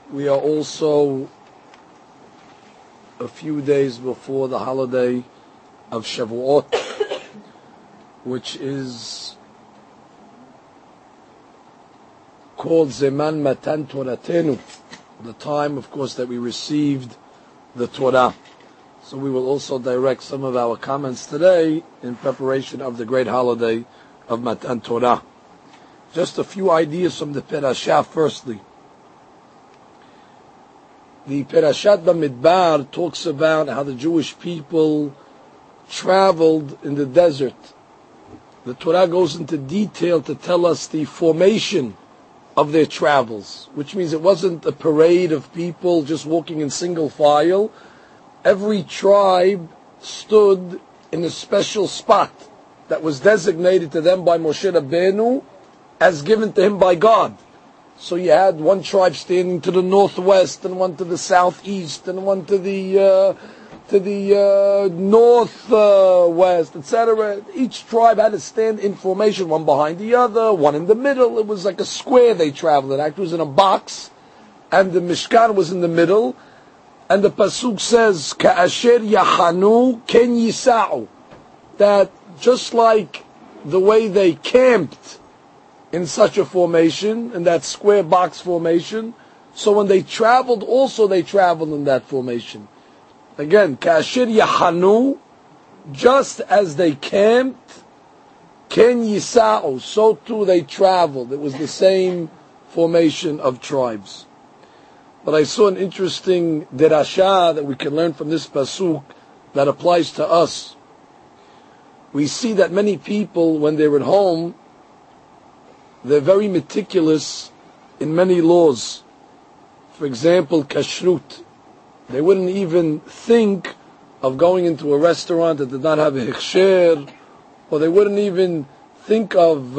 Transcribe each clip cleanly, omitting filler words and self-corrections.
We are also a few days before the holiday of Shavuot, which is called Zeman Matan Toratenu, the time, of course, that we received the Torah. So we will also direct some of our comments today in preparation of the great holiday of Matan Torah. Just a few ideas from the Perashah firstly. The Perashat Bamidbar talks about how the Jewish people traveled in the desert. The Torah goes into detail to tell us the formation of their travels, which means it wasn't a parade of people just walking in single file. Every tribe stood in a special spot that was designated to them by Moshe Rabbeinu as given to him by God. So you had one tribe standing to the northwest, and one to the southeast, and one to the northwest, etc. Each tribe had to stand in formation, one behind the other, one in the middle. It was like a square they traveled in. Actually, it was in a box, and the Mishkan was in the middle. And the pasuk says, "Ka'asher yahanu ken yisa'u," that just like the way they camped in such a formation, in that square box formation, so when they traveled, also they traveled in that formation. Again, Kashir Yahanu, just as they camped, Ken Yisa'u, so too they traveled. It was the same formation of tribes. But I saw an interesting derashah that we can learn from this pasuk that applies to us. We see that many people, when they're at home, they're very meticulous in many laws. For example, kashrut. They wouldn't even think of going into a restaurant that did not have a hechsher, or they wouldn't even think of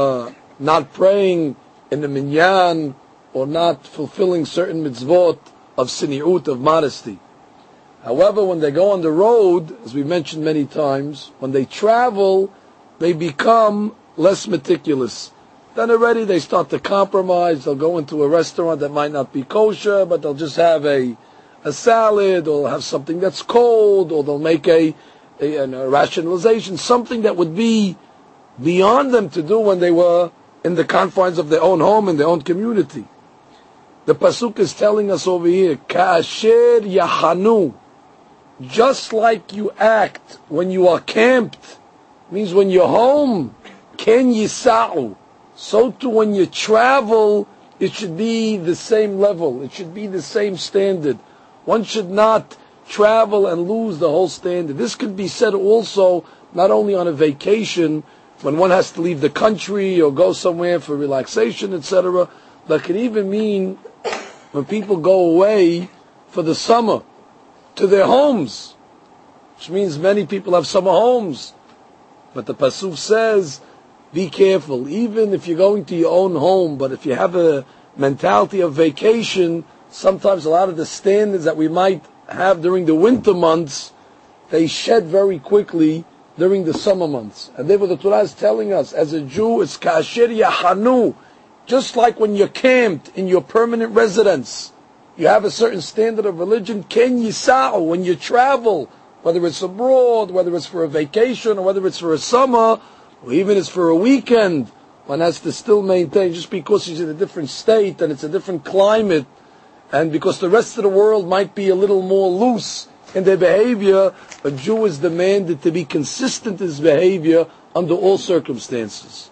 not praying in the minyan, or not fulfilling certain mitzvot of sini'ut, of modesty. However, when they go on the road, as we mentioned many times, when they travel, they become less meticulous. Then already they start to compromise. They'll go into a restaurant that might not be kosher, but they'll just have a salad, or have something that's cold, or they'll make a rationalization, something that would be beyond them to do when they were in the confines of their own home, in their own community. The pasuk is telling us over here, Ka'asher yahanu, just like you act when you are camped, means when you're home, ken yisa'u, so too when you travel, it should be the same level. It should be the same standard. One should not travel and lose the whole standard. This could be said also not only on a vacation, when one has to leave the country or go somewhere for relaxation, etc., but it can even mean when people go away for the summer to their homes, which means many people have summer homes. But the pasuk says, be careful, even if you're going to your own home, but if you have a mentality of vacation, sometimes a lot of the standards that we might have during the winter months, they shed very quickly during the summer months. And therefore the Torah is telling us, as a Jew, it's Kashir Yahanu, just like when you're camped in your permanent residence, you have a certain standard of religion, Ken Yisa'u, when you travel, whether it's abroad, whether it's for a vacation, or whether it's for a summer, or even it's for a weekend, one has to still maintain, just because he's in a different state and it's a different climate, and because the rest of the world might be a little more loose in their behavior, a Jew is demanded to be consistent in his behavior under all circumstances.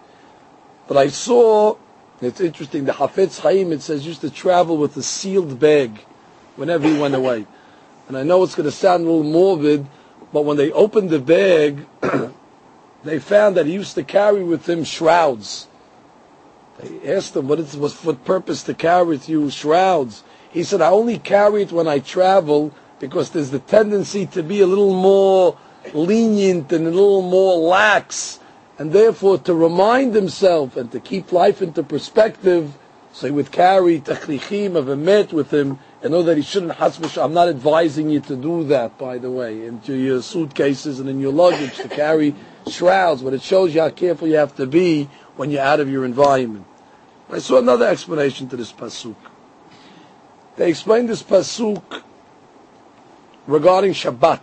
But I saw, it's interesting, the Hafetz Chaim, it says, used to travel with a sealed bag whenever he went away. And I know it's going to sound a little morbid, but when they opened the bag, they found that he used to carry with him shrouds. They asked him, what purpose to carry with you shrouds? He said, I only carry it when I travel because there's the tendency to be a little more lenient and a little more lax, and therefore to remind himself and to keep life into perspective, so he would carry tachlichim of emet with him, and know that he shouldn't I'm not advising you to do that, by the way, into your suitcases and in your luggage to carry shrouds, but it shows you how careful you have to be when you're out of your environment. I saw another explanation to this pasuk. They explain this pasuk regarding Shabbat.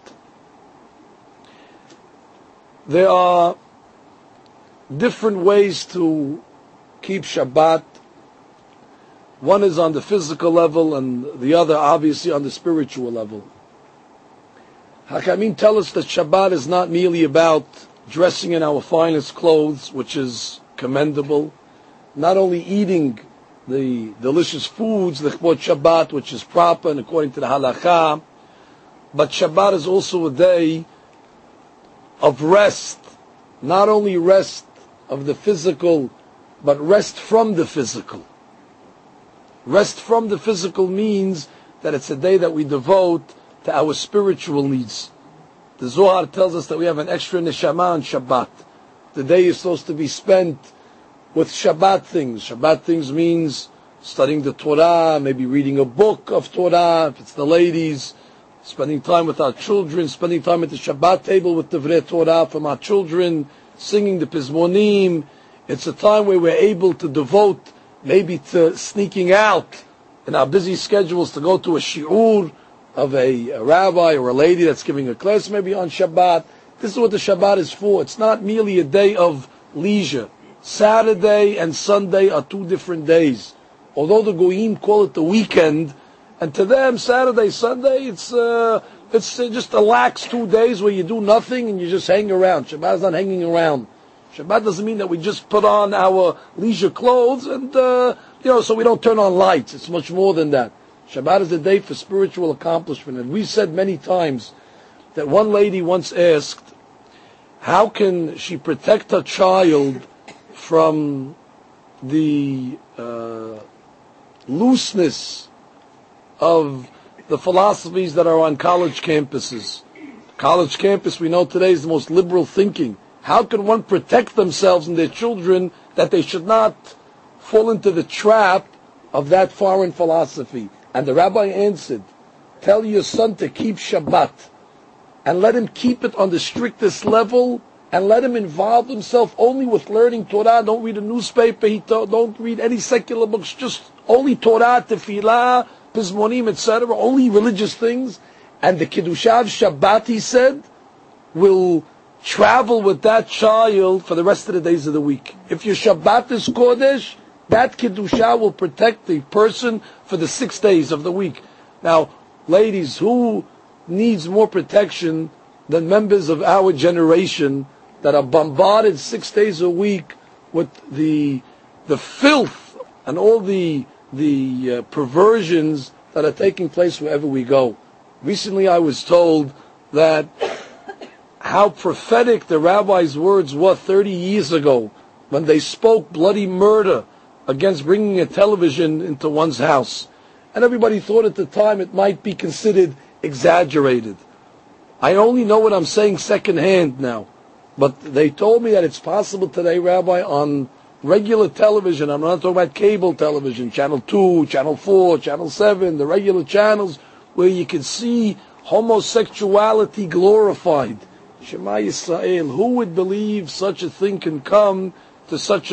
There are different ways to keep Shabbat. One is on the physical level and the other obviously on the spiritual level. Hakamim tell us that Shabbat is not merely about dressing in our finest clothes, which is commendable, not only eating the delicious foods, the Chbot Shabbat, which is proper and according to the halakha, but Shabbat is also a day of rest, not only rest of the physical, but rest from the physical. Rest from the physical means that it's a day that we devote to our spiritual needs. The Zohar tells us that we have an extra neshama on Shabbat. The day is supposed to be spent with Shabbat things. Shabbat things means studying the Torah, maybe reading a book of Torah, if it's the ladies, spending time with our children, spending time at the Shabbat table with the Divrei Torah from our children, singing the Pizmonim. It's a time where we're able to devote maybe to sneaking out in our busy schedules to go to a shi'ur of a rabbi or a lady that's giving a class maybe on Shabbat. This is what the Shabbat is for. It's not merely a day of leisure. Saturday and Sunday are two different days. Although the Goyim call it the weekend, and to them Saturday, Sunday, it's just a lax 2 days where you do nothing and you just hang around. Shabbat is not hanging around. Shabbat doesn't mean that we just put on our leisure clothes and so we don't turn on lights. It's much more than that. Shabbat is a day for spiritual accomplishment. And we said many times that one lady once asked, how can she protect her child from the looseness of the philosophies that are on college campuses? College campus, we know today, is the most liberal thinking. How can one protect themselves and their children that they should not fall into the trap of that foreign philosophy? And the rabbi answered, tell your son to keep Shabbat and let him keep it on the strictest level and let him involve himself only with learning Torah. Don't read a newspaper, don't read any secular books, just only Torah, Tefillah, Pizmonim, etc., only religious things. And the Kiddushav Shabbat, he said, will travel with that child for the rest of the days of the week. If your Shabbat is Kodesh, that Kiddusha will protect the person for the 6 days of the week. Now, ladies, who needs more protection than members of our generation that are bombarded 6 days a week with the filth and all the perversions that are taking place wherever we go? Recently I was told that how prophetic the rabbi's words were 30 years ago when they spoke bloody murder against bringing a television into one's house. And everybody thought at the time it might be considered exaggerated. I only know what I'm saying secondhand now. But they told me that it's possible today, Rabbi, on regular television, I'm not talking about cable television, Channel 2, Channel 4, Channel 7, the regular channels, where you can see homosexuality glorified. Shema Yisrael, who would believe such a thing can come to such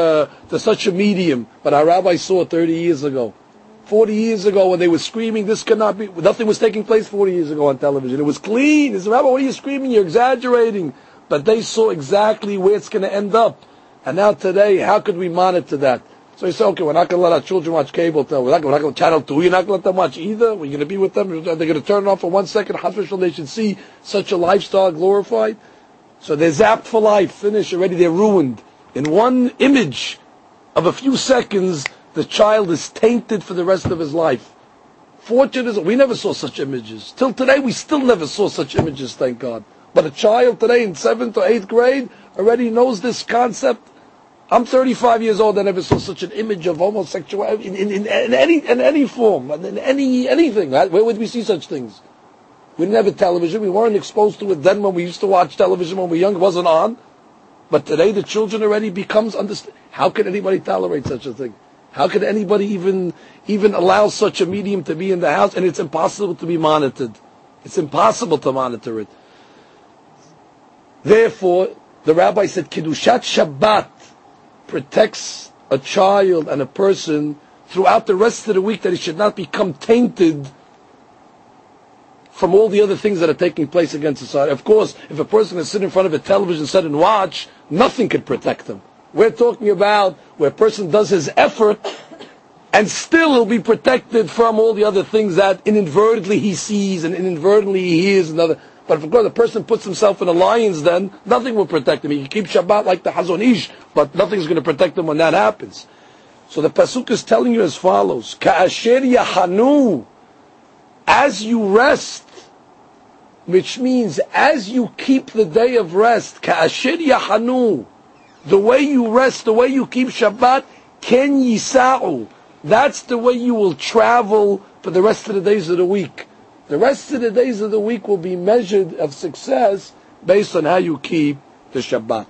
a medium? But our rabbi saw it 30 years ago. 40 years ago when they were screaming, this cannot be, nothing was taking place 40 years ago on television. It was clean. He said, Rabbi, what are you screaming? You're exaggerating. But they saw exactly where it's going to end up. And now today, how could we monitor that? So he said, okay, we're not going to let our children watch cable. We're not going to Channel 2. You're not going to let them watch either. We're going to be with them. They're going to turn it off for 1 second. They should see such a lifestyle glorified. So they're zapped for life. Finish. Already they're ruined. In one image of a few seconds, the child is tainted for the rest of his life. Fortunately, we never saw such images. Till today, we still never saw such images, thank God. But a child today in 7th or 8th grade already knows this concept. I'm 35 years old. I never saw such an image of homosexuality in any form, in anything. Where would we see such things? We didn't have a television. We weren't exposed to it then when we used to watch television when we were young. It wasn't on. But today the children already becomes understand. How can anybody tolerate such a thing? How could anybody even allow such a medium to be in the house? And it's impossible to be monitored. It's impossible to monitor it. Therefore, the rabbi said, Kiddushat Shabbat protects a child and a person throughout the rest of the week that he should not become tainted from all the other things that are taking place against society. Of course, if a person is sitting in front of a television set and watch, nothing could protect him. We're talking about where a person does his effort and still he'll be protected from all the other things that inadvertently he sees and inadvertently he hears. But if a person puts himself in a lion's den, nothing will protect him. He can keep Shabbat like the Hazon Ish, but nothing's going to protect him when that happens. So the Pasuk is telling you as follows, Ka'asher yahanu, as you rest, which means as you keep the day of rest, Ka'asher yahanu, the way you rest, the way you keep Shabbat, ken yisa'u, that's the way you will travel for the rest of the days of the week. The rest of the days of the week will be measured of success based on how you keep the Shabbat.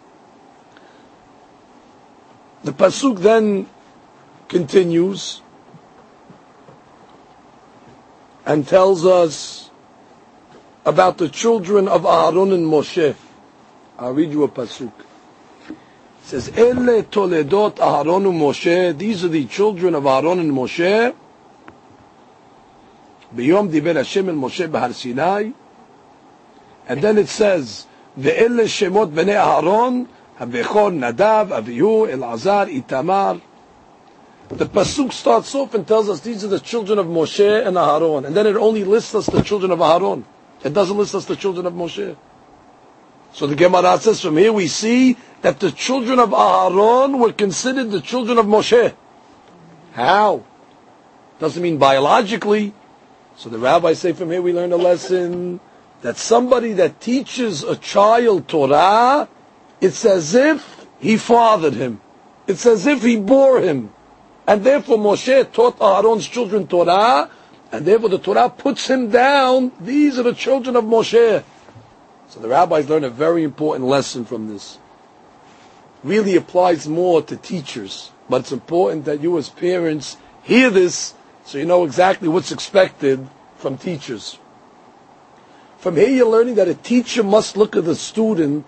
The Pasuk then continues and tells us about the children of Aaron and Moshe. I'll read you a Pasuk. It says, Ele toledot Aaron and Moshe. These are the children of Aaron and Moshe. B'yom diber Hashem el Moshe b'Har Sinai. And then it says, Ve'ele shemot b'nei Aaron, HaBechor Nadav, Avihu, Elazar, Itamar. The Pasuk starts off and tells us these are the children of Moshe and Aaron. And then it only lists us the children of Aaron. It doesn't list us the children of Moshe. So the Gemara says from here we see that the children of Aaron were considered the children of Moshe. How? Doesn't mean biologically. So the rabbis say from here we learn a lesson that somebody that teaches a child Torah, it's as if he fathered him. It's as if he bore him. And therefore Moshe taught Aaron's children Torah, and therefore the Torah puts him down. These are the children of Moshe. So the rabbis learn a very important lesson from this. Really applies more to teachers, but it's important that you as parents hear this so you know exactly what's expected from teachers. From here you're learning that a teacher must look at the student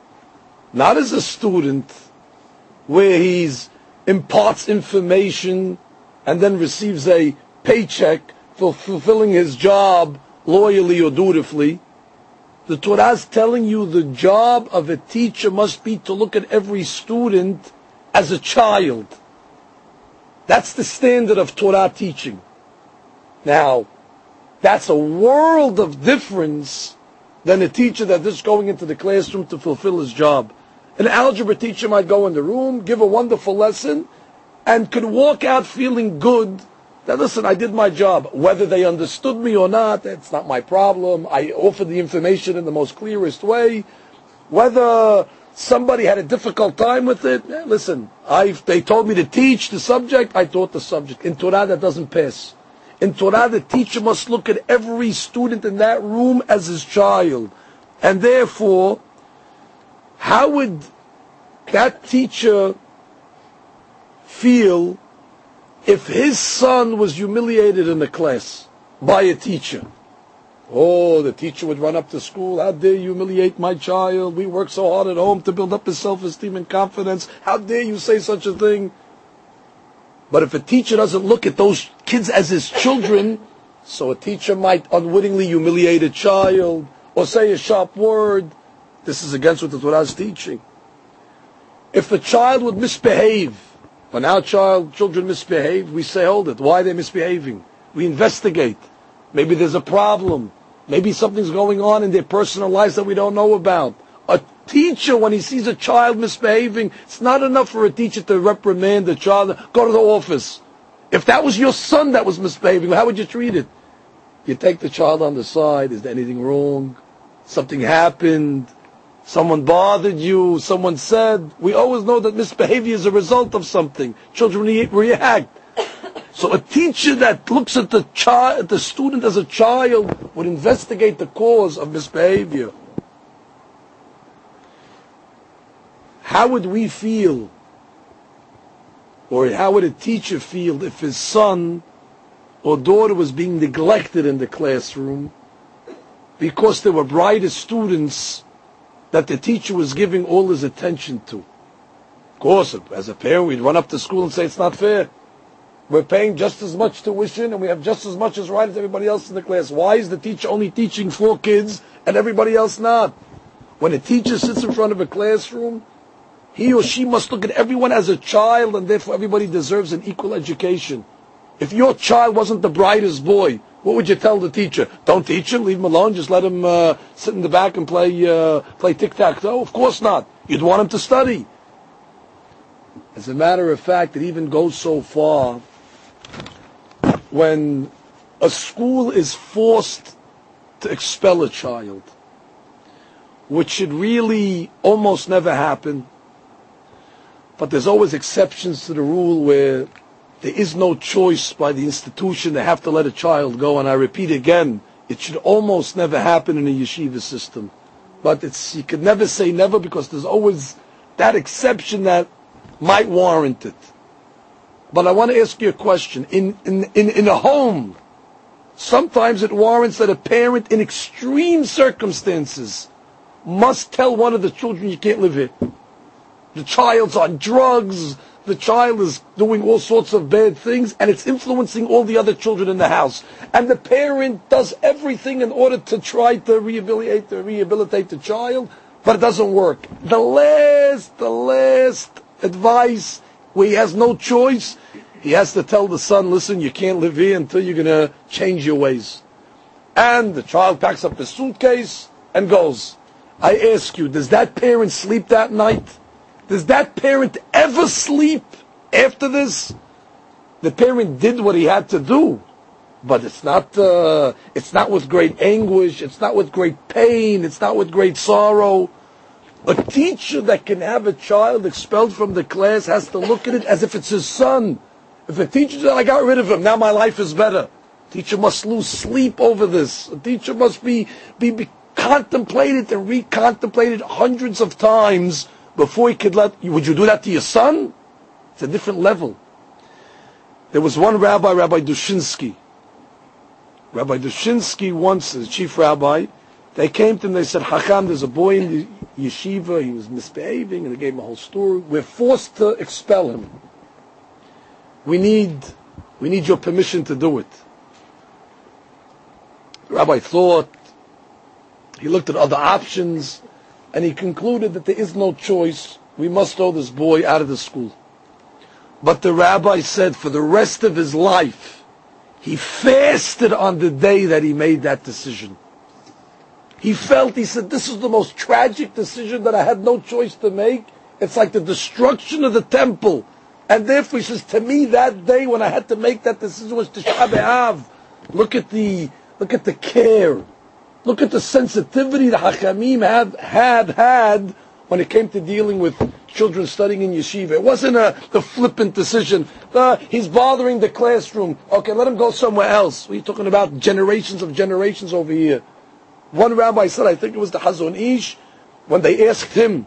not as a student where he's imparts information and then receives a paycheck for fulfilling his job loyally or dutifully. The Torah is telling you the job of a teacher must be to look at every student as a child. That's the standard of Torah teaching. Now, that's a world of difference than a teacher that is going into the classroom to fulfill his job. An algebra teacher might go in the room, give a wonderful lesson, and could walk out feeling good that, listen, I did my job. Whether they understood me or not, that's not my problem. I offered the information in the most clearest way. Whether somebody had a difficult time with it, listen, they told me to teach the subject, I taught the subject. In Torah, that doesn't pass. In Torah, the teacher must look at every student in that room as his child. And therefore, how would that teacher feel if his son was humiliated in the class by a teacher? Oh, the teacher would run up to school. How dare you humiliate my child? We work so hard at home to build up his self-esteem and confidence. How dare you say such a thing? But if a teacher doesn't look at those kids as his children, so a teacher might unwittingly humiliate a child or say a sharp word. This is against what the Torah is teaching. If a child would misbehave, when our children misbehave, we say, hold it, why are they misbehaving? We investigate. Maybe there's a problem. Maybe something's going on in their personal lives that we don't know about. A teacher, when he sees a child misbehaving, it's not enough for a teacher to reprimand the child, go to the office. If that was your son that was misbehaving, how would you treat it? You take the child on the side, is there anything wrong? Something happened? Someone bothered you? Someone said? We always know that misbehavior is a result of something. Children react. So a teacher that looks at the student as a child would investigate the cause of misbehavior. How would we feel, or how would a teacher feel if his son or daughter was being neglected in the classroom because there were brighter students that the teacher was giving all his attention to? Of course, as a parent, we'd run up to school and say, it's not fair. We're paying just as much tuition and we have just as much as right as everybody else in the class. Why is the teacher only teaching 4 kids and everybody else not? When a teacher sits in front of a classroom, he or she must look at everyone as a child, and therefore everybody deserves an equal education. If your child wasn't the brightest boy, what would you tell the teacher? Don't teach him, leave him alone, just let him sit in the back and play tic-tac-toe? Of course not. You'd want him to study. As a matter of fact, it even goes so far when a school is forced to expel a child, which should really almost never happen, but there's always exceptions to the rule where there is no choice by the institution, they have to let a child go, and I repeat again, it should almost never happen in a yeshiva system. But you could never say never, because there's always that exception that might warrant it. But I want to ask you a question. In a home, sometimes it warrants that a parent in extreme circumstances must tell one of the children, you can't live here. The child's on drugs, the child is doing all sorts of bad things, and it's influencing all the other children in the house. And the parent does everything in order to try to rehabilitate the child, but it doesn't work. The last advice, where he has no choice, he has to tell the son, listen, you can't live here until you're going to change your ways. And the child packs up the suitcase and goes. I ask you, does that parent sleep that night? Does that parent ever sleep after this? The parent did what he had to do, but it's not with great anguish, it's not with great pain, it's not with great sorrow. A teacher that can have a child expelled from the class has to look at it as if it's his son. If a teacher says, I got rid of him, now my life is better. A teacher must lose sleep over this. A teacher must be contemplated and recontemplated hundreds of times before he could would you do that to your son? It's a different level. There was one rabbi, Rabbi Dushinsky. Rabbi Dushinsky once, as chief rabbi, they came to him, they said, Hacham, there's a boy in the yeshiva, he was misbehaving, and they gave him a whole story. We're forced to expel him. We need your permission to do it. The rabbi thought, he looked at other options, and he concluded that there is no choice. We must throw this boy out of the school. But the rabbi said for the rest of his life, he fasted on the day that he made that decision. He said, this is the most tragic decision that I had no choice to make. It's like the destruction of the temple. And therefore, he says, to me that day when I had to make that decision was Tisha B'Av. Look at the care. Look at the sensitivity the Hachamim had when it came to dealing with children studying in yeshiva. It wasn't the flippant decision. He's bothering the classroom. Okay, let him go somewhere else. We're talking about generations of generations over here. One rabbi said, I think it was the Hazon Ish, when they asked him,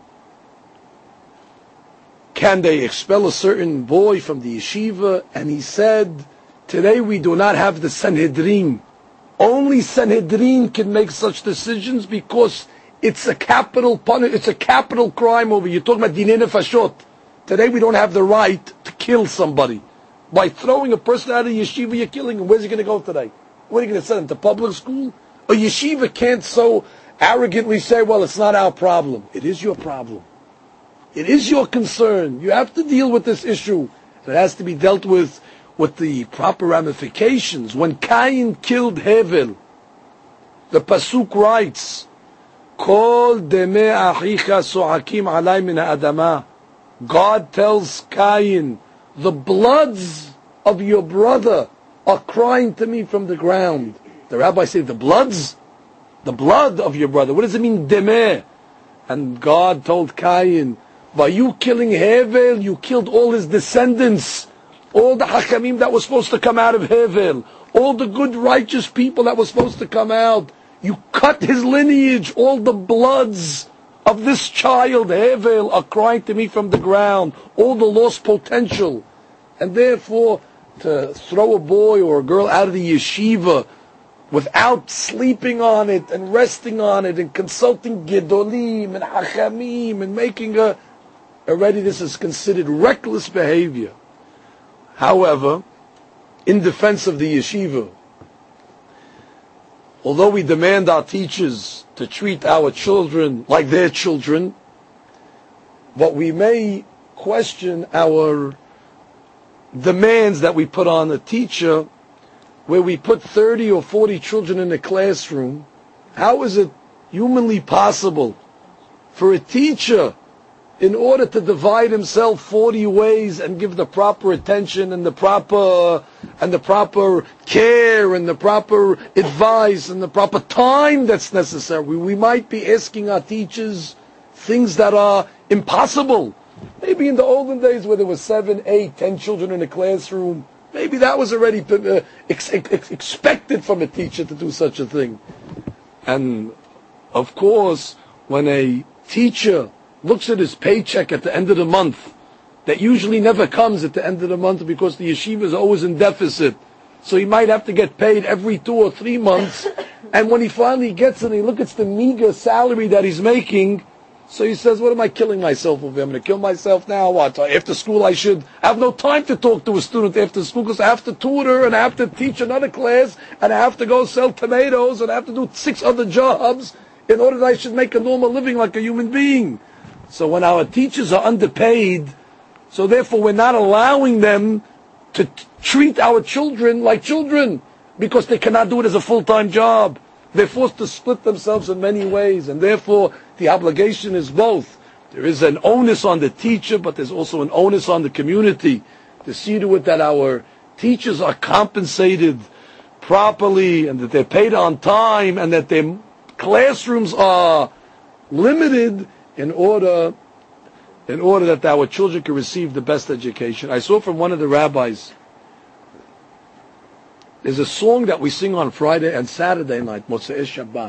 can they expel a certain boy from the yeshiva? And he said, today we do not have the Sanhedrin. Only Sanhedrin can make such decisions because it's a capital it's a capital crime over. You're talking about Dinei Nefashot. Today we don't have the right to kill somebody. By throwing a person out of yeshiva, you're killing him. Where's he going to go today? What are you going to send him to public school? A yeshiva can't so arrogantly say, well, it's not our problem. It is your problem. It is your concern. You have to deal with this issue. It has to be dealt with the proper ramifications. When Cain killed Hevel, the Pasuk writes, Kol demei achicha so'akim alay min ha'adama. God tells Cain, the bloods of your brother are crying to me from the ground. The rabbi said, the bloods? The blood of your brother. What does it mean, demeh? And God told Cain, by you killing Hevel, you killed all his descendants. All the Hachamim that were supposed to come out of Hevel. All the good righteous people that were supposed to come out. You cut his lineage. All the bloods of this child, Hevel, are crying to me from the ground. All the lost potential. And therefore, to throw a boy or a girl out of the yeshiva without sleeping on it and resting on it and consulting Gedolim and Hachamim and making already this is considered reckless behavior. However, in defense of the yeshiva. Although we demand our teachers to treat our children like their children, but we may question our demands that we put on a teacher, where we put 30 or 40 children in a classroom. How is it humanly possible for a teacher, in order to divide himself 40 ways and give the proper attention and the proper care and the proper advice and the proper time that's necessary? We might be asking our teachers things that are impossible. Maybe in the olden days where there were 7, 8, 10 children in a classroom, maybe that was already expected from a teacher to do such a thing. And of course, when a teacher looks at his paycheck at the end of the month, that usually never comes at the end of the month because the yeshiva is always in deficit. So he might have to get paid every 2 or 3 months. And when he finally gets it, he looks at the meager salary that he's making. So he says, what am I killing myself over? I'm going to kill myself now. What? After school I have no time to talk to a student after school because I have to tutor and I have to teach another class and I have to go sell tomatoes and I have to do 6 other jobs in order that I should make a normal living like a human being. So when our teachers are underpaid, so therefore we're not allowing them to treat our children like children because they cannot do it as a full-time job. They're forced to split themselves in many ways, and therefore the obligation is both. There is an onus on the teacher, but there's also an onus on the community to see to it that our teachers are compensated properly and that they're paid on time and that their classrooms are limited in order that our children can receive the best education. I saw from one of the rabbis, there's a song that we sing on Friday and Saturday night, Motzei Shabbat.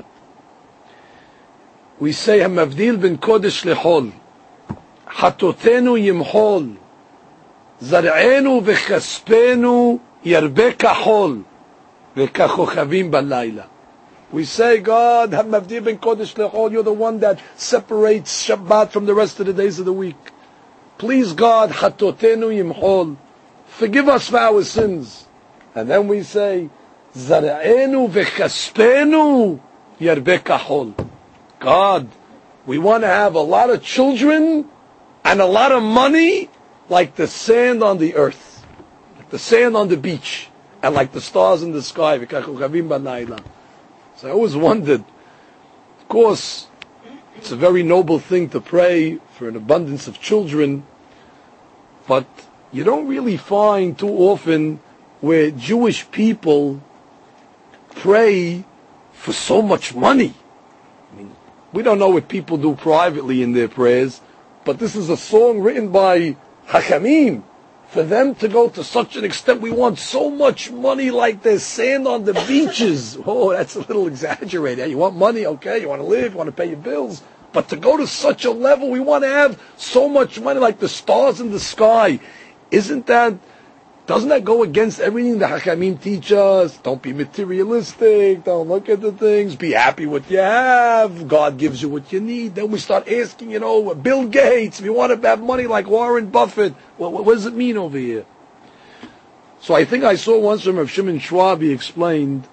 We say, Hamavdil ben Kodesh lechol, Hatotenu yimchol, Zar'enu v'chaspenu yarbe kahol, v'kachochavim balayla. We say, God, Hamavdil ben Kodesh lechol, you're the one that separates Shabbat from the rest of the days of the week. Please, God, Hatotenu yimchol, forgive us for our sins. And then we say, Zar'enu v'chaspenu yarbe kahol. God, we want to have a lot of children and a lot of money like the sand on the earth, like the sand on the beach, and like the stars in the sky. So I always wondered, of course, it's a very noble thing to pray for an abundance of children, but you don't really find too often where Jewish people pray for so much money. I mean, we don't know what people do privately in their prayers, but this is a song written by Hachamim. For them to go to such an extent, we want so much money like there's sand on the beaches. Oh, that's a little exaggerated. You want money, okay, you want to live, you want to pay your bills, but to go to such a level, we want to have so much money like the stars in the sky. Doesn't that go against everything the Hachamim teach us? Don't be materialistic. Don't look at the things. Be happy what you have. God gives you what you need. Then we start asking, Bill Gates, if you want to have money like Warren Buffett, what does it mean over here? So I think I saw once from Rav Shimon Schwab, he explained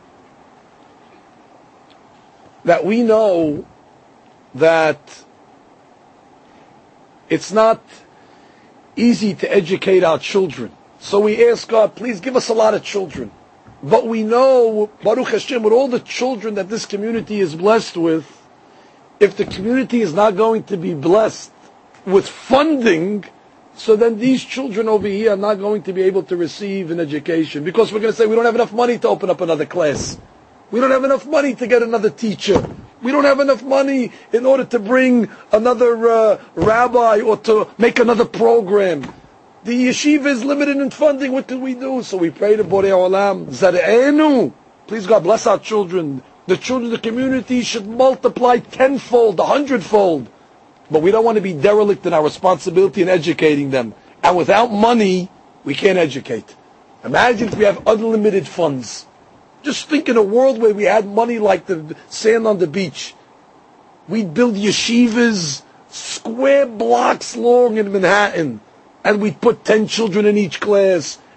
that we know that it's not easy to educate our children. So we ask God, please give us a lot of children. But we know, Baruch Hashem, with all the children that this community is blessed with, if the community is not going to be blessed with funding, so then these children over here are not going to be able to receive an education. Because we're going to say, we don't have enough money to open up another class. We don't have enough money to get another teacher. We don't have enough money in order to bring another rabbi or to make another program. The yeshiva is limited in funding. What can we do? So we pray to Borei Olam, Zar'enu. Please God bless our children. The children of the community should multiply 10-fold, 100-fold. But we don't want to be derelict in our responsibility in educating them. And without money, we can't educate. Imagine if we have unlimited funds. Just think in a world where we had money like the sand on the beach. We'd build yeshivas square blocks long in Manhattan. And we'd put 10 children in each class.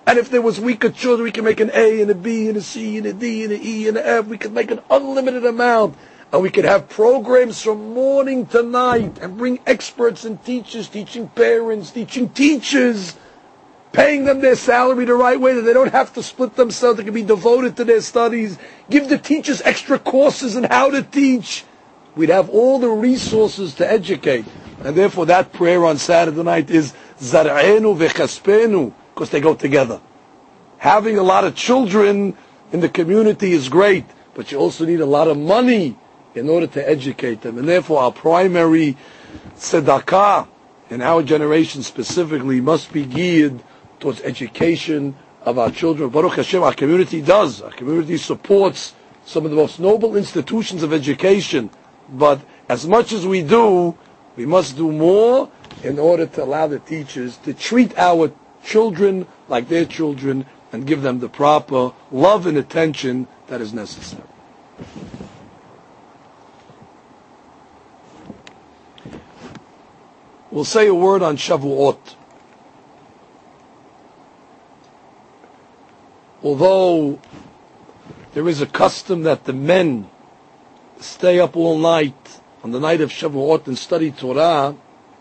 And if there was weaker children, we can make an A and a B and a C and a D and an E and an F. We could make an unlimited amount. And we could have programs from morning to night and bring experts and teachers, teaching parents, teaching teachers, paying them their salary the right way, that they don't have to split themselves. They can be devoted to their studies. Give the teachers extra courses on how to teach. We'd have all the resources to educate. And therefore that prayer on Saturday night is Zar'enu v'chaspenu, because they go together. Having a lot of children in the community is great, but you also need a lot of money in order to educate them. And therefore our primary tzedakah in our generation specifically must be geared towards education of our children. Baruch Hashem, our community does. Our community supports some of the most noble institutions of education. But as much as we do, we must do more in order to allow the teachers to treat our children like their children and give them the proper love and attention that is necessary. We'll say a word on Shavuot. Although there is a custom that the men stay up all night on the night of Shavuot and study Torah,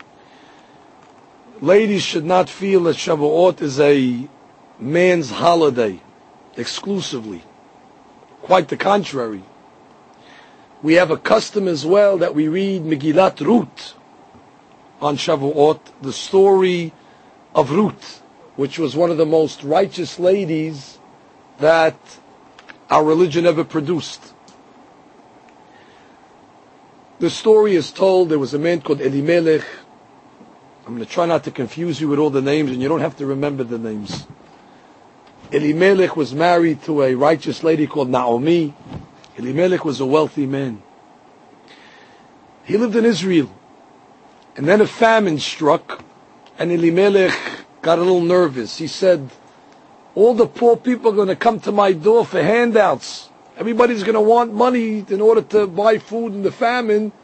ladies should not feel that Shavuot is a man's holiday exclusively. Quite the contrary. We have a custom as well that we read Megillat Ruth on Shavuot, the story of Ruth, which was one of the most righteous ladies that our religion ever produced. The story is told, there was a man called Elimelech. I'm going to try not to confuse you with all the names, and you don't have to remember the names. Elimelech was married to a righteous lady called Naomi. Elimelech was a wealthy man. He lived in Israel. And then a famine struck, and Elimelech got a little nervous. He said, all the poor people are going to come to my door for handouts. Everybody's going to want money in order to buy food in the famine.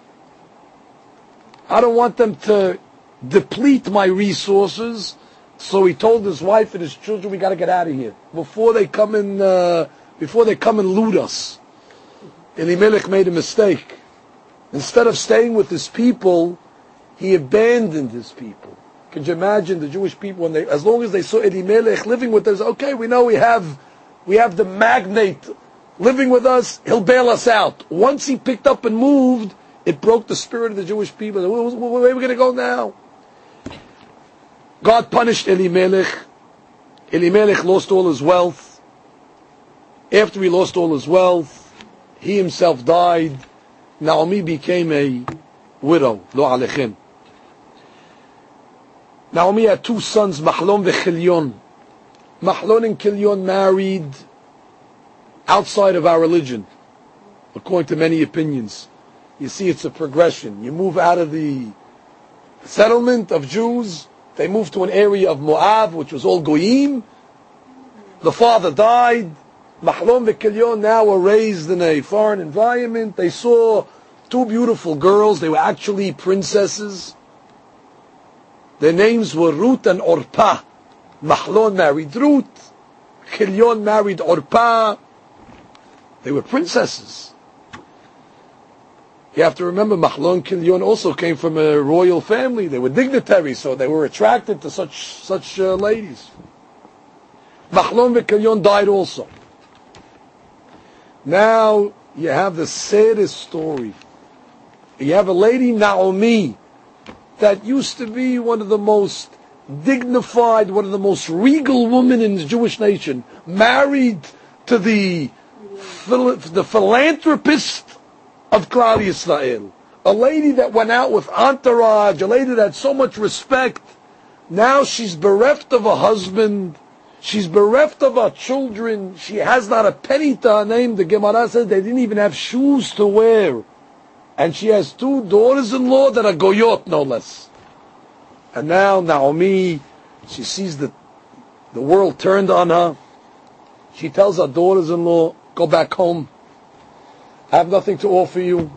I don't want them to deplete my resources. So he told his wife and his children, we got to get out of here before they come and loot us. Elimelech made a mistake. Instead of staying with his people, he abandoned his people. Could you imagine the Jewish people, when as long as they saw Elimelech living with us, okay, we know we have the magnate living with us, he'll bail us out. Once he picked up and moved, it broke the spirit of the Jewish people. Where are we going to go now? God punished Elimelech. Elimelech lost all his wealth. After he lost all his wealth, he himself died. Naomi became a widow. Lo alechem. Naomi had two sons, Mahlon and Chilion. Mahlon and Chilion married outside of our religion, according to many opinions. You see, it's a progression. You move out of the settlement of Jews, they moved to an area of Moab, which was all Goyim. The father died. Mahlon and Chilion now were raised in a foreign environment. They saw two beautiful girls. They were actually princesses. Their names were Ruth and Orpah. Mahlon married Ruth. Chilion married Orpah. They were princesses. You have to remember, Mahlon and Chilion also came from a royal family. They were dignitaries, so they were attracted to such ladies. Mahlon and Chilion died also. Now you have the saddest story. You have a lady, Naomi, that used to be one of the most dignified, one of the most regal women in the Jewish nation, married to the philanthropist of Klal Yisrael, a lady that went out with entourage, a lady that had so much respect. Now she's bereft of a husband, she's bereft of her children, she has not a penny to her name. The Gemara says they didn't even have shoes to wear. And she has two daughters-in-law that are goyot, no less. And now Naomi, she sees the world turned on her. She tells her daughters-in-law, go back home. I have nothing to offer you.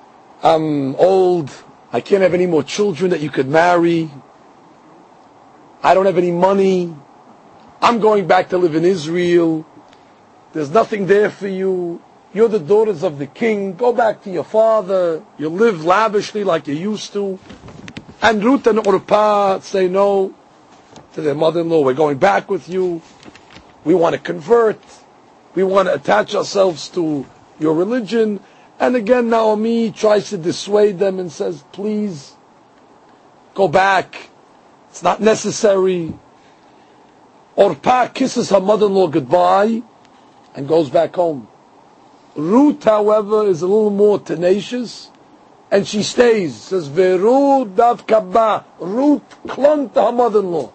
I'm old. I can't have any more children that you could marry. I don't have any money. I'm going back to live in Israel. There's nothing there for you. You're the daughters of the king. Go back to your father. You live lavishly like you used to. And Ruth and Orpah say no to their mother-in-law. We're going back with you. We want to convert. We want to attach ourselves to your religion. And again, Naomi tries to dissuade them and says, please, go back. It's not necessary. Orpah kisses her mother-in-law goodbye and goes back home. Ruth, however, is a little more tenacious, and she stays. It says, Veru davkaba. Ruth clung to her mother-in-law.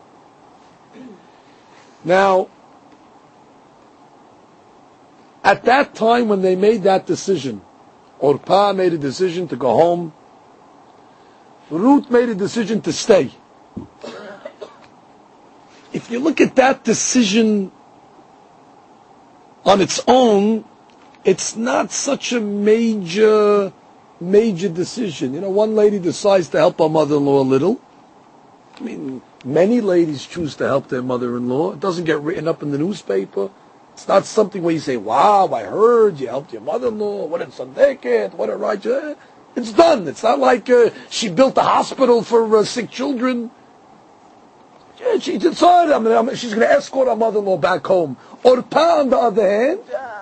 Now, at that time when they made that decision, Orpah made a decision to go home. Ruth made a decision to stay. If you look at that decision on its own, it's not such a major decision. You know, one lady decides to help her mother-in-law a little. I mean, many ladies choose to help their mother-in-law. It doesn't get written up in the newspaper. It's not something where you say, wow, I heard you helped your mother-in-law. What a tzaddiket, what a righteous. It's done. It's not like she built a hospital for sick children. Yeah, she decided she's going to escort her mother-in-law back home. Orpah, on the other hand,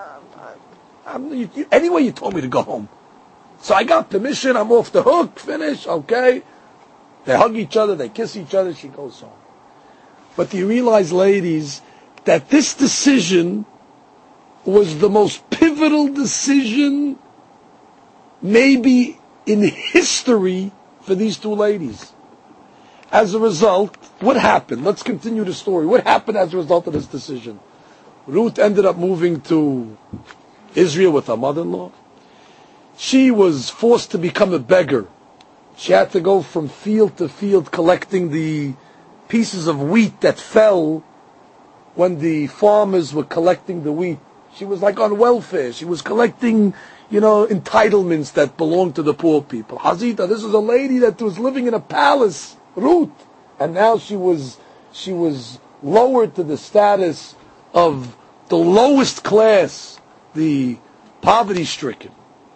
anyway, you told me to go home. So I got permission, I'm off the hook, finish, okay. They hug each other, they kiss each other, she goes home. But do you realize, ladies, that this decision was the most pivotal decision maybe in history for these two ladies? As a result, what happened? Let's continue the story. What happened as a result of this decision? Ruth ended up moving to Israel with her mother-in-law. She was forced to become a beggar. She had to go from field to field collecting the pieces of wheat that fell when the farmers were collecting the wheat. She was like on welfare. She was collecting, entitlements that belonged to the poor people. Hazita, this is a lady that was living in a palace, Ruth, and now she was lowered to the status of the lowest class, the poverty-stricken.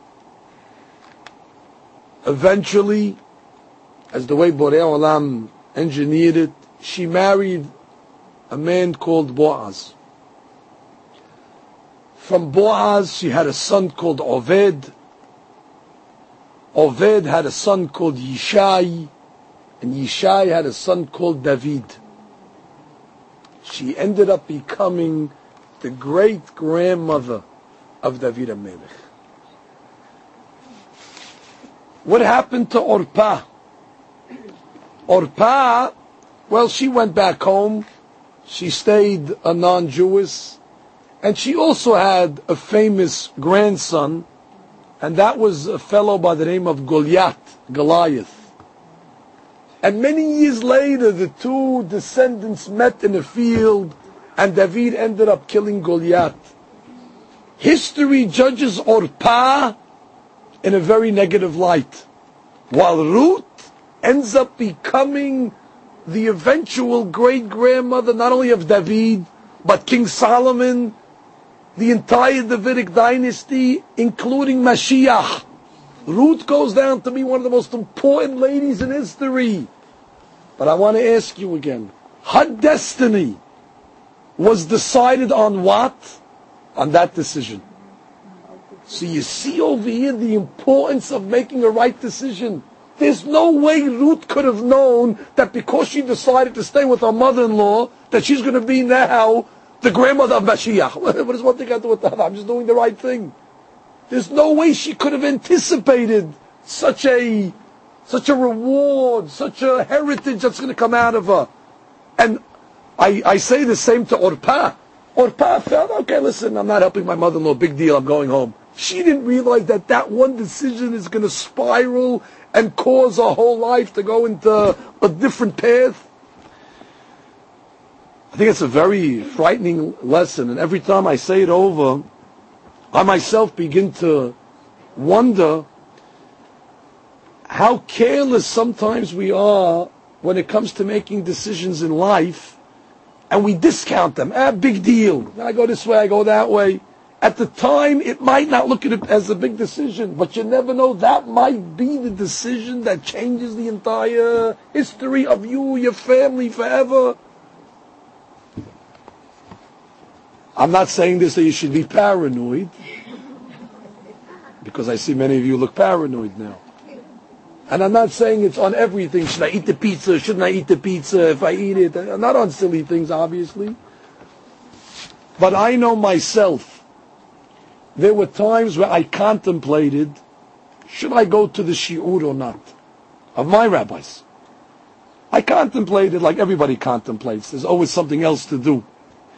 Eventually, as the way Borei Olam engineered it, she married a man called Boaz. From Boaz, she had a son called Oved. Oved had a son called Yishai, and Yishai had a son called David. She ended up becoming the great-grandmother of David HaMelech. What happened to Orpah? Orpah, well, she went back home. She stayed a non-Jewish. And she also had a famous grandson, and that was a fellow by the name of Goliath. And many years later, the two descendants met in a field, and David ended up killing Goliath. History judges Orpah in a very negative light, while Ruth ends up becoming the eventual great-grandmother not only of David, but King Solomon, the entire Davidic dynasty, including Mashiach. Ruth goes down to be one of the most important ladies in history. But I want to ask you again, her destiny was decided on what? On that decision. So you see over here the importance of making a right decision. There's no way Ruth could have known that because she decided to stay with her mother-in-law, that she's going to be now the grandmother of Mashiach. What does one thing got to do with that? I'm just doing the right thing. There's no way she could have anticipated such a reward, such a heritage that's going to come out of her. And I say the same to Orpah. Orpah felt, okay, listen, I'm not helping my mother-in-law, big deal, I'm going home. She didn't realize that one decision is going to spiral and cause her whole life to go into a different path. I think it's a very frightening lesson, and every time I say it over, I myself begin to wonder how careless sometimes we are when it comes to making decisions in life, and we discount them. Big deal. I go this way, I go that way. At the time, it might not look at it as a big decision, but you never know. That might be the decision that changes the entire history of you, your family, forever. I'm not saying this that you should be paranoid, because I see many of you look paranoid now. And I'm not saying it's on everything. Should I eat the pizza? Shouldn't I eat the pizza? If I eat it, I'm not on silly things, obviously. But I know myself, there were times where I contemplated, should I go to the shi'ur or not? Of my rabbis. I contemplated like everybody contemplates. There's always something else to do.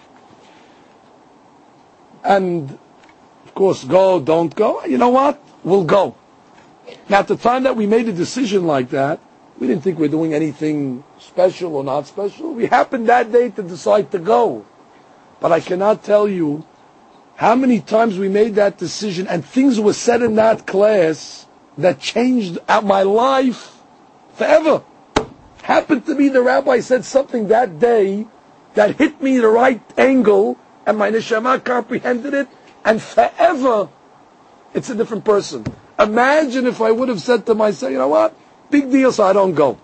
And, of course, go, don't go. You know what? We'll go. Now, at the time that we made a decision like that, we didn't think we were doing anything special or not special. We happened that day to decide to go. But I cannot tell you how many times we made that decision and things were said in that class that changed my life forever. Happened to be the rabbi said something that day that hit me the right angle, and my neshama comprehended it, and forever it's a different person. Imagine if I would have said to myself, you know what, big deal, so I don't go.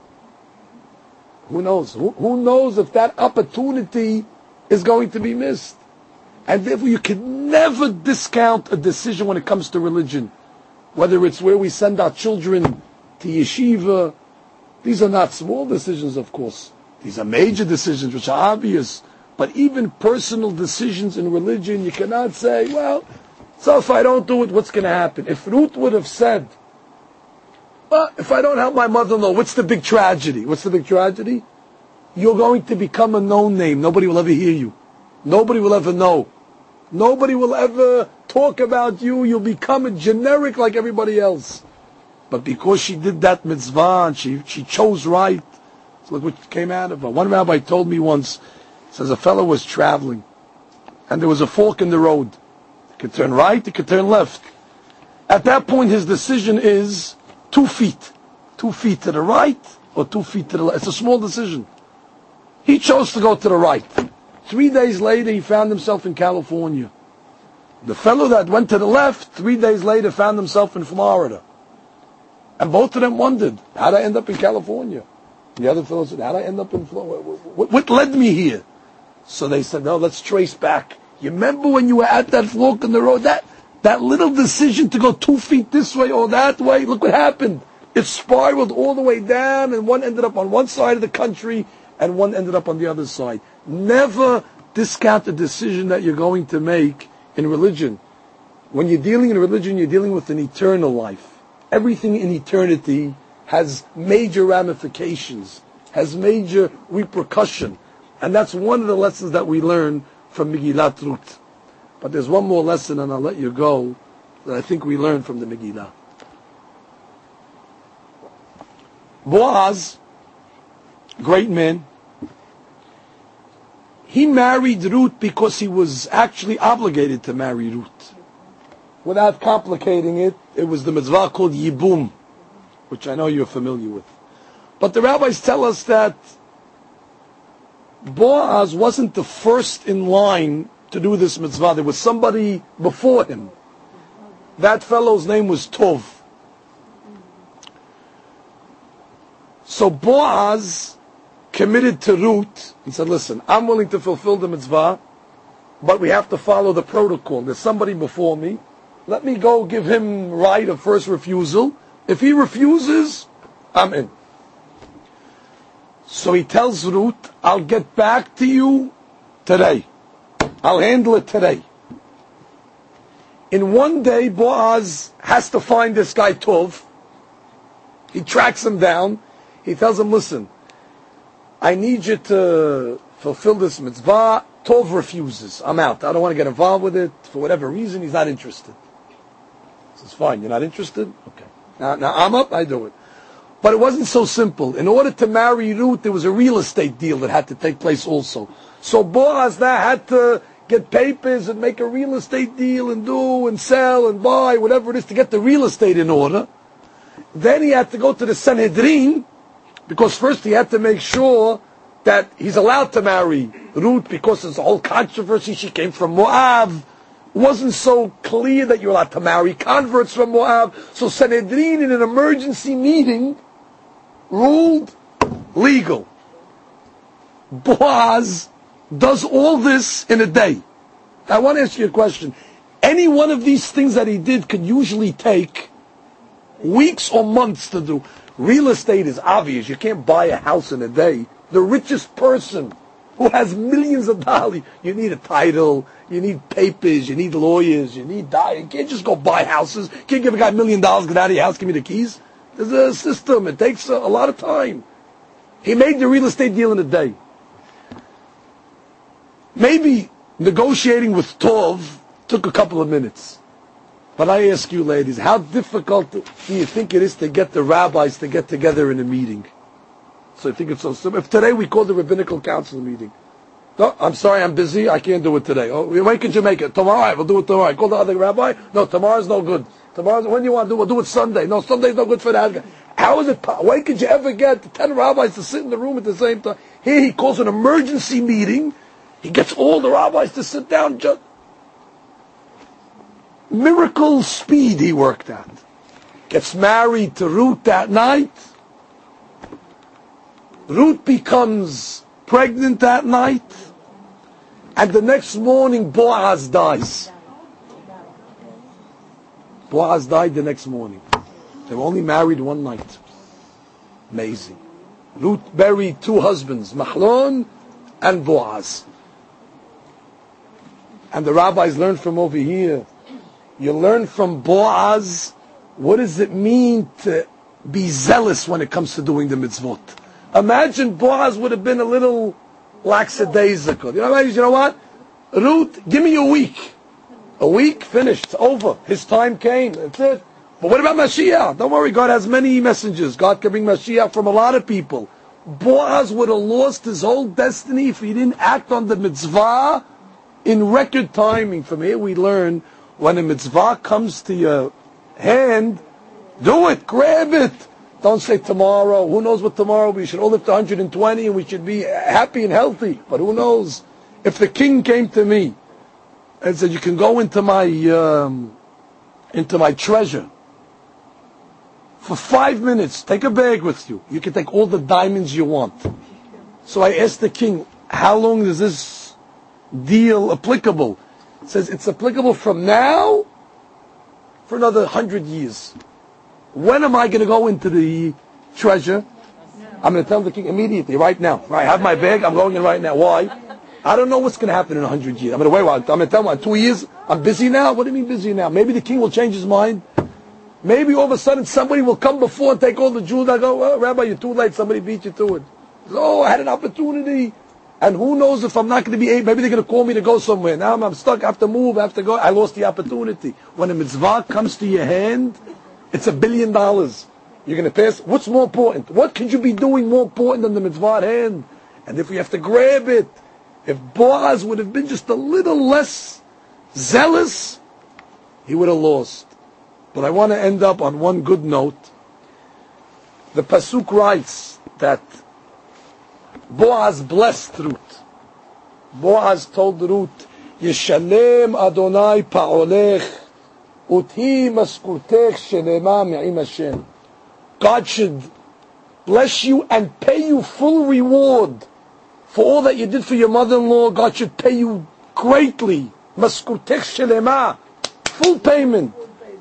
Who knows? Who knows if that opportunity is going to be missed? And therefore you can never discount a decision when it comes to religion. Whether it's where we send our children to yeshiva. These are not small decisions, of course. These are major decisions which are obvious. But even personal decisions in religion, you cannot say, well, so if I don't do it, what's going to happen? If Ruth would have said, well, if I don't help my mother-in-law, what's the big tragedy? What's the big tragedy? You're going to become a known name. Nobody will ever hear you. Nobody will ever know. Nobody will ever talk about you. You'll become a generic like everybody else. But because she did that mitzvah and she chose right, so look what came out of her. One rabbi told me once, says a fellow was traveling and there was a fork in the road. It could turn right, it could turn left. At that point his decision is 2 feet. 2 feet to the right or 2 feet to the left. It's a small decision. He chose to go to the right. 3 days later he found himself in California. The fellow that went to the left, 3 days later found himself in Florida. And both of them wondered, how'd I end up in California? The other fellow said, how'd I end up in Florida? What led me here? So they said, no, let's trace back. You remember when you were at that fork in the road? That little decision to go 2 feet this way or that way, look what happened. It spiraled all the way down, and one ended up on one side of the country, and one ended up on the other side. Never discount the decision that you're going to make in religion. When you're dealing in religion, you're dealing with an eternal life. Everything in eternity has major ramifications, has major repercussion. And that's one of the lessons that we learn from Megillat Ruth. But there's one more lesson, and I'll let you go, that I think we learned from the Megillah. Boaz, great man, he married Ruth because he was actually obligated to marry Ruth. Without complicating it, it was the mitzvah called Yibum, which I know you're familiar with. But the rabbis tell us that Boaz wasn't the first in line to do this mitzvah. There was somebody before him. That fellow's name was Tov. So Boaz committed to Ruth and said, listen, I'm willing to fulfill the mitzvah, but we have to follow the protocol. There's somebody before me. Let me go give him right of first refusal. If he refuses, I'm in. So he tells Ruth, I'll get back to you today. I'll handle it today. In one day, Boaz has to find this guy Tov. He tracks him down. He tells him, listen, I need you to fulfill this mitzvah. Tov refuses. I'm out. I don't want to get involved with it. For whatever reason, he's not interested. He says, fine, you're not interested? Okay. Now I'm up, I do it. But it wasn't so simple. In order to marry Ruth, there was a real estate deal that had to take place also. So Boaz now had to get papers and make a real estate deal and do and sell and buy, whatever it is, to get the real estate in order. Then he had to go to the Sanhedrin Because first he had to make sure that he's allowed to marry Ruth, because there's a whole controversy. She came from Moab. It wasn't so clear that you're allowed to marry converts from Moab. So Sanhedrin, in an emergency meeting, ruled legal. Boaz does all this in a day. I want to ask you a question. Any one of these things that he did could usually take weeks or months to do. Real estate is obvious. You can't buy a house in a day. The richest person who has millions of dollars, you need a title, you need papers, you need lawyers, you can't just go buy houses. You can't give a guy $1 million, get out of your house, give me the keys. There's a system. It takes a lot of time. He made the real estate deal in a day. Maybe negotiating with Tov took a couple of minutes. But I ask you, ladies, how difficult do you think it is to get the rabbis to get together in a meeting? So I think it's so simple. If today we call the rabbinical council meeting, no, I'm sorry, I'm busy, I can't do it today. Oh, when can you make it? Tomorrow, we'll do it tomorrow. I call the other rabbi. No, tomorrow's no good. When do you want to do it? We'll do it Sunday. No, Sunday's no good for that guy. How is it? When could you ever get 10 rabbis to sit in the room at the same time? Here he calls an emergency meeting. He gets all the rabbis to sit down. Just miracle speed he worked at. Gets married to Ruth that night. Ruth becomes pregnant that night. And the next morning Boaz dies. Boaz died the next morning. They were only married one night. Amazing. Ruth buried two husbands, Mahlon and Boaz. And the rabbis learned from over here. You learn from Boaz, what does it mean to be zealous when it comes to doing the mitzvot. Imagine Boaz would have been a little lackadaisical. You know what? Ruth, give me a week. A week, finished, it's over. His time came, that's it. But what about Mashiach? Don't worry, God has many messengers. God can bring Mashiach from a lot of people. Boaz would have lost his whole destiny if he didn't act on the mitzvah in record timing. From here we learn, when a mitzvah comes to your hand, do it, grab it. Don't say tomorrow. Who knows what tomorrow? We should all live to 120 and we should be happy and healthy. But who knows? If the king came to me and said, you can go into my treasure for 5 minutes, take a bag with you. You can take all the diamonds you want. So I asked the king, how long is this deal applicable? It says it's applicable from now for another 100 years. When am I going to go into the treasure? I'm going to tell the king immediately, right now. Right, I have my bag, I'm going in right now. Why? I don't know what's going to happen in 100 years. I'm going to wait. I'm going to tell him, 2 years, I'm busy now. What do you mean busy now? Maybe the king will change his mind. Maybe all of a sudden somebody will come before and take all the jewels. I go, well, Rabbi, you're too late. Somebody beat you to it. Oh, I had an opportunity. And who knows if I'm not going to be able, maybe they're going to call me to go somewhere. Now I'm stuck, I have to move, I have to go. I lost the opportunity. When a mitzvah comes to your hand, it's $1 billion. You're going to pass. What's more important? What could you be doing more important than the mitzvah at hand? And if we have to grab it, if Boaz would have been just a little less zealous, he would have lost. But I want to end up on one good note. The Pasuk writes that Boaz blessed Ruth. Boaz told Ruth, Yeshalem Adonai pa'olech, uti maskutech shelema me'im Hashem. God should bless you and pay you full reward for all that you did for your mother-in-law. God should pay you greatly. Maskutech shelema, full payment.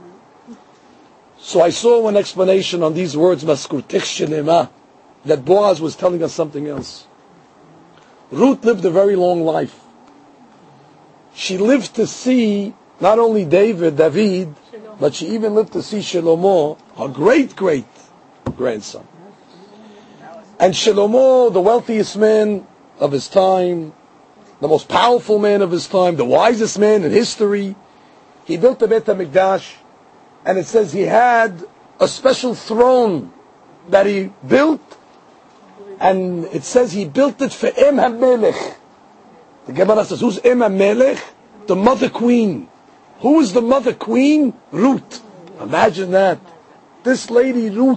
So I saw one explanation on these words, Maskutech shelema, that Boaz was telling us something else. Ruth lived a very long life. She lived to see not only David, but she even lived to see Shlomo, her great-great-grandson. And Shlomo, the wealthiest man of his time, the most powerful man of his time, the wisest man in history, he built the Beit HaMikdash, and it says he had a special throne that he built, and it says he built it for Em HaMelech. The Gemara says, who's Em HaMelech? The mother queen. Who is the mother queen? Ruth. Imagine that. This lady Ruth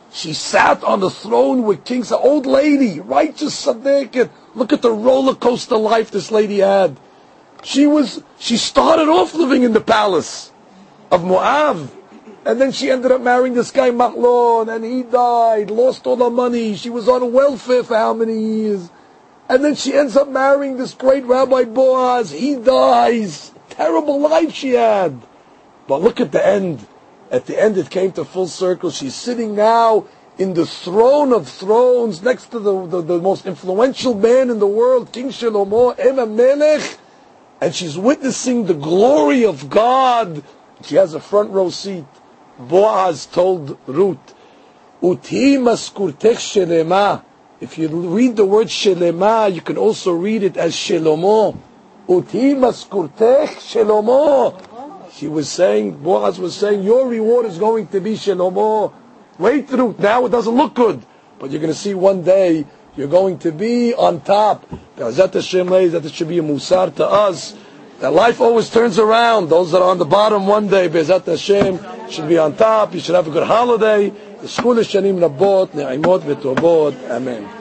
She sat on the throne with kings, an old lady, righteous tzaddik. Look at the roller coaster life this lady had. She started off living in the palace of Moab, and then she ended up marrying this guy Machlon, and he died, lost all her money. She was on welfare for how many years? And then she ends up marrying this great Rabbi Boaz. He dies. Terrible life she had. But look at the end. At the end it came to full circle. She's sitting now in the throne of thrones next to the most influential man in the world, King Shlomo, Melech, and she's witnessing the glory of God. She has a front row seat. Boaz told Ruth, Uti maskurtech shelema. If you read the word shelema, you can also read it as Shelomo. Uti maskurtech Shelomo. Boaz was saying, your reward is going to be Shelomo. Wait, Ruth, now it doesn't look good, but you're going to see one day you're going to be on top. That should be a musar to us. That life always turns around. Those that are on the bottom one day, Be'ezat Hashem, should be on top. You should have a good holiday. The Shkul Shanim Rabot, Ne'imot V'Tovot. Amen.